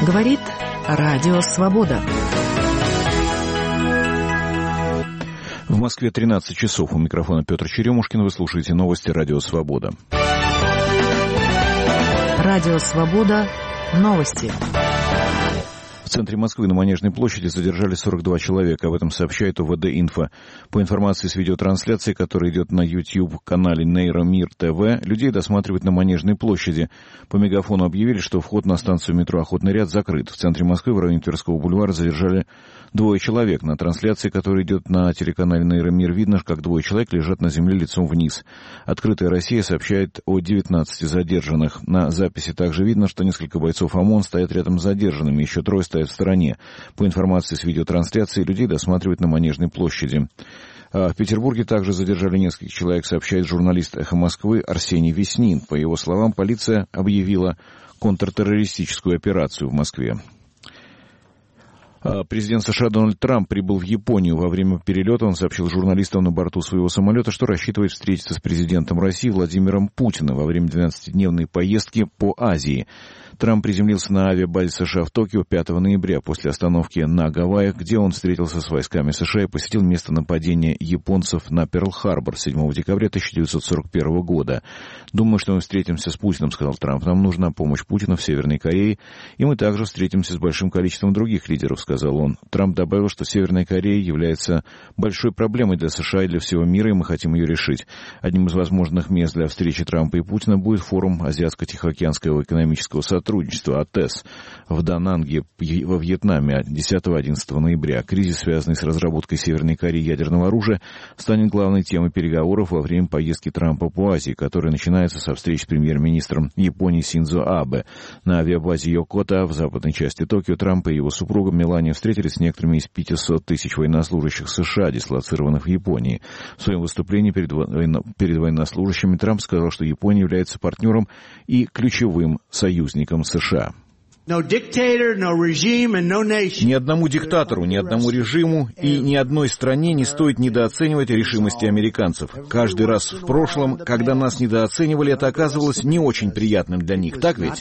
Говорит Радио Свобода. В Москве 13 часов. У микрофона Петр Черемушкин. Вы слушаете новости Радио Свобода. Радио Свобода. Новости. В центре Москвы на Манежной площади задержали 42 человека. Об этом сообщает УВД-Инфо. По информации с видеотрансляции, которая идет на YouTube-канале Нейромир ТВ, людей досматривают на Манежной площади. По мегафону объявили, что вход на станцию метро «Охотный ряд» закрыт. В центре Москвы в районе Тверского бульвара задержали 2 человек. На трансляции, которая идет на телеканале Нейромир, видно, как 2 человек лежат на земле лицом вниз. «Открытая Россия» сообщает о 19 задержанных. На записи также видно, что несколько бойцов ОМОН стоят рядом с задержанными. Еще 3 стоят в стороне. По информации с видеотрансляции, людей досматривают на Манежной площади. В Петербурге также задержали нескольких человек, сообщает журналист «Эхо Москвы» Арсений Веснин. По его словам, полиция объявила контртеррористическую операцию в Москве. Президент США Дональд Трамп прибыл в Японию. Во время перелета он сообщил журналистам на борту своего самолета, что рассчитывает встретиться с президентом России Владимиром Путиным во время 12-дневной поездки по Азии. Трамп приземлился на авиабазе США в Токио 5 ноября после остановки на Гавайях, где он встретился с войсками США и посетил место нападения японцев на Перл-Харбор 7 декабря 1941 года. «Думаю, что мы встретимся с Путиным», — сказал Трамп. «Нам нужна помощь Путина в Северной Корее, и мы также встретимся с большим количеством других лидеров», — сказал он. Трамп добавил, что Северная Корея является большой проблемой для США и для всего мира, и мы хотим ее решить. Одним из возможных мест для встречи Трампа и Путина будет форум Азиатско-Тихоокеанского экономического сотрудничества АТЭС в Дананге во Вьетнаме 10-11 ноября. Кризис, связанный с разработкой Северной Кореи ядерного оружия, станет главной темой переговоров во время поездки Трампа по Азии, которая начинается со встреч с премьер-министром Японии Синдзо Абе. На авиабазе Йокота в западной части Токио Трамп и его супруга Мелания встретились с некоторыми из 500 тысяч военнослужащих США, дислоцированных в Японии. В своем выступлении перед военнослужащими Трамп сказал, что Япония является партнером и ключевым союзником США. Ни одному диктатору, ни одному режиму и ни одной стране не стоит недооценивать решимости американцев. Каждый раз в прошлом, когда нас недооценивали, это оказывалось не очень приятным для них, так ведь?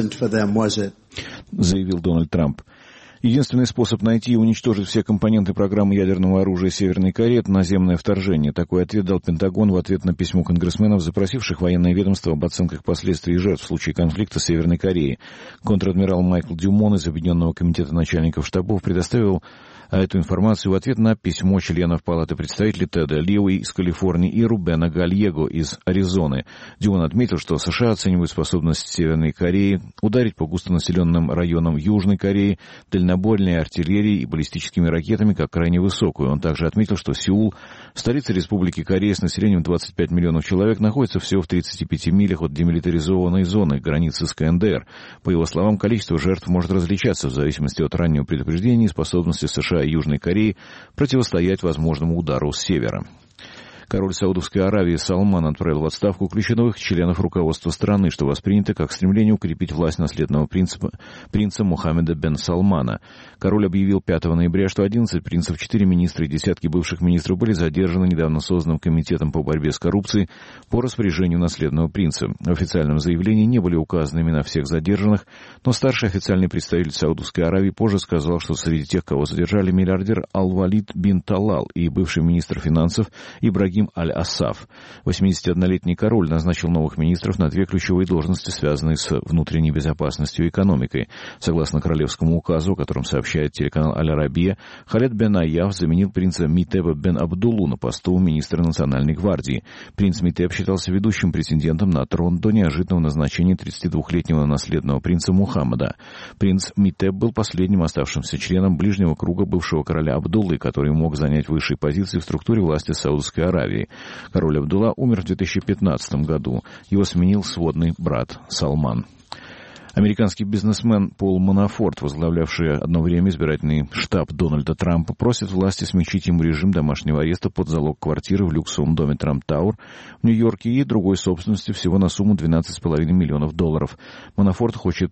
Заявил Дональд Трамп. Единственный способ найти и уничтожить все компоненты программы ядерного оружия Северной Кореи — это наземное вторжение. Такой ответ дал Пентагон в ответ на письмо конгрессменов, запросивших военное ведомство об оценках последствий и жертв в случае конфликта с Северной Кореей. Контр-адмирал Майкл Дюмон из Объединенного комитета начальников штабов предоставил эту информацию в ответ на письмо членов Палаты представителей Теда Лио из Калифорнии и Рубена Гальего из Аризоны. Дюмон отметил, что США оценивают способность Северной Кореи ударить по густонаселенным районам Южной Кореи дальнобойной артиллерией и баллистическими ракетами как крайне высокую. Он также отметил, что Сеул, столица Республики Корея с населением 25 миллионов человек, находится всего в 35 милях от демилитаризованной зоны границы с КНДР. По его словам, количество жертв может различаться в зависимости от раннего предупреждения и способности США и Южной Кореи противостоять возможному удару с севера. Король Саудовской Аравии Салман отправил в отставку ключевых членов руководства страны, что воспринято как стремление укрепить власть наследного принца Мухаммеда бен Салмана. Король объявил 5 ноября, что 11 принцев, 4 министра и десятки бывших министров были задержаны недавно созданным комитетом по борьбе с коррупцией по распоряжению наследного принца. В официальном заявлении не были указаны имена всех задержанных, но старший официальный представитель Саудовской Аравии позже сказал, что среди тех, кого задержали, миллиардер Аль-Валид бин Талал и бывший министр финансов Ибрагим Аль-Ассаф. 81-летний король назначил новых министров на 2 ключевые должности, связанные с внутренней безопасностью и экономикой. Согласно королевскому указу, о котором сообщает телеканал Аль-Арабия, Халед бен Айяф заменил принца Митеба бен Абдуллу на посту министра национальной гвардии. Принц Митеб считался ведущим претендентом на трон до неожиданного назначения 32-летнего наследного принца Мухаммада. Принц Митеб был последним оставшимся членом ближнего круга бывшего короля Абдуллы, который мог занять высшие позиции в структуре власти Саудовской Аравии. Король Абдулла умер в 2015 году. Его сменил сводный брат Салман. Американский бизнесмен Пол Манафорт, возглавлявший одно время избирательный штаб Дональда Трампа, просит власти смягчить ему режим домашнего ареста под залог квартиры в люксовом доме Трамп Тауэр в Нью-Йорке и другой собственности всего на сумму $12,5 миллионов. Манафорт хотел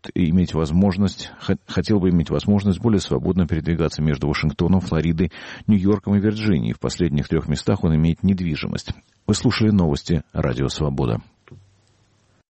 бы иметь возможность более свободно передвигаться между Вашингтоном, Флоридой, Нью-Йорком и Вирджинией. В последних 3 местах он имеет недвижимость. Вы слушали новости Радио Свобода.